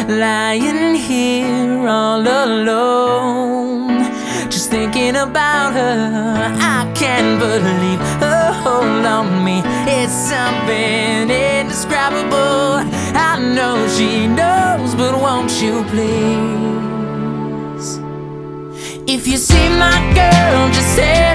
lying here all alone, just thinking about her. I can't believe her hold on me. It's something indescribable. I know she knows, but won't you please? If you see my girl, just say